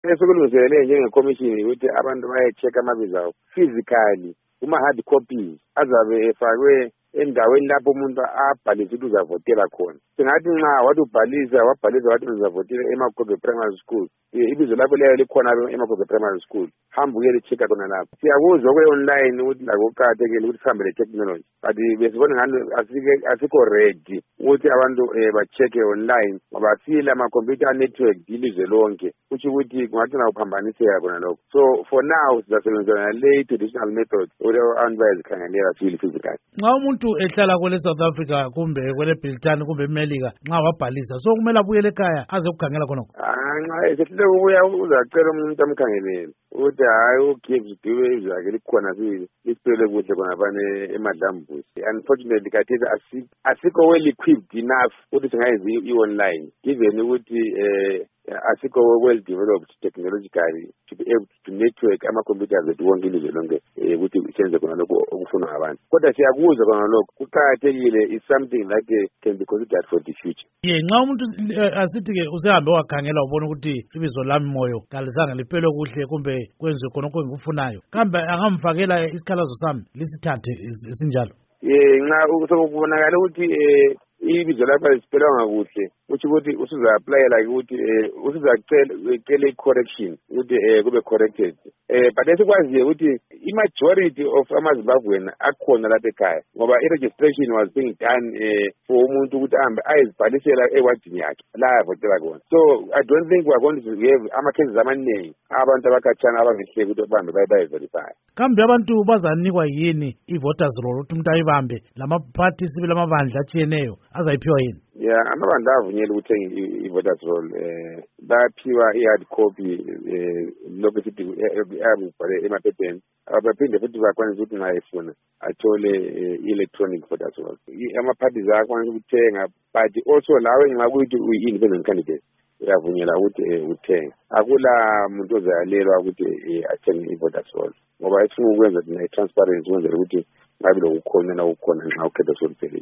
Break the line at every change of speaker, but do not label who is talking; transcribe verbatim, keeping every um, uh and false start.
Esekulungiselele njengekomishini ukuthi abantu baye-check amabizo abo physically kuma-hard copies azabe efakwe endaweni lapho umuntu abhalise ukuthi uzavotela khona. Singathi nxa wathi ubhalisa wabhalisa wathi uzavotela eMagoge Primary School, ibizo lakho liyabe likhona eMagoge Primary School, hamba uyeli-check-a khona lapho. Siyakuzwa kwe-online ukuthi lakho kuqakathekile ukuthi sihambe le-technology, but besibona ngani asikho ready ukuthi abantu ba-check-e online ngoba sile ama-computer network ilizwe lonke, kutsho ukuthi kungathina kuphambaniseka khona lokho. So for now sizasebenzisana le traditional method ukuthi abantu bayazikhangelela sibili physical.
Nxa umuntu ehlala kwele South Africa kumbe kwele Britain kumbe eMelika nxa wabhalisa so kumele abuyele ekhaya aze ukukhangela khonokho.
Ah, nxa esehlele ukubuya uzacela umuntu amkhangelele ukuthi hayi ugives diwe izakhe likhona lisipele kuhle khona bane emadlambuzi. Unfortunately kathesi asikho well equipped enough ukuthi singayenza i-online given ukuthi eh asikho well developed technologically to be able to network ama-computers ethu wonke ilizwe lonke ukuthi senze khona lokho okufunwa ngabantu. Kodwa siyakuzwa khona lokho kuqakathekile is something that uh, can be considered for the future.
Ye nxa umuntu asithi-ke usehambe wakhangela ubona ukuthi ibizo lami moyo kalizange liphelwe kuhle kumbe kwenziwe khonokho engikufunayo, kambe angamfakela isikhalazo sami lisithathe sinjalo?
Ye nxa sekubonakala ukuthi um ibizo lakho lisiphelwanga kuhle uthi ukuthi usuza-aplayela ukuthi um usuzacela i-correction ukuthi um kube corrected. Um but esikwaziyo ukuthi i-majority of amaZimbabwean akhona lapha ekhaya ngoba i-registration was being done um for umuntu ukuthi ahambe ayezibhalisela ewadini yakhe la avotela khona. So I don't think we are going to have ama-cases amaningi abantu abakhatshana abangehleki ukuthi bahambe baye-verify.
Kambe abantu bazanikwa yini i-voters roll ukuthi umuntu ayibambe lamaphathi sibili amabandla atshiyeneyo azayiphiwa yini?
Ya amabandla avunyelwe ukuthenga i-voters roll um bayaphiwa i-hard copy um lokhu sithi abubhale emaphepheni, baphinde futhi bakwanisa ukuthi nxa efuna athole i-electronic voters roll. Ama-parties ayakwanisa ukuthenga but also lawe nxa kuyuthi uyi-independent candidate uyavunyela ukuthi uthenge. Akula muntu ozayalelwa ukuthi athenge i-voters roll ngoba esifuna ukwenza thina i-transparency ukwenzela ukuthi ngabe lokukhona na ukukhona nxa ukhetho soluphelile.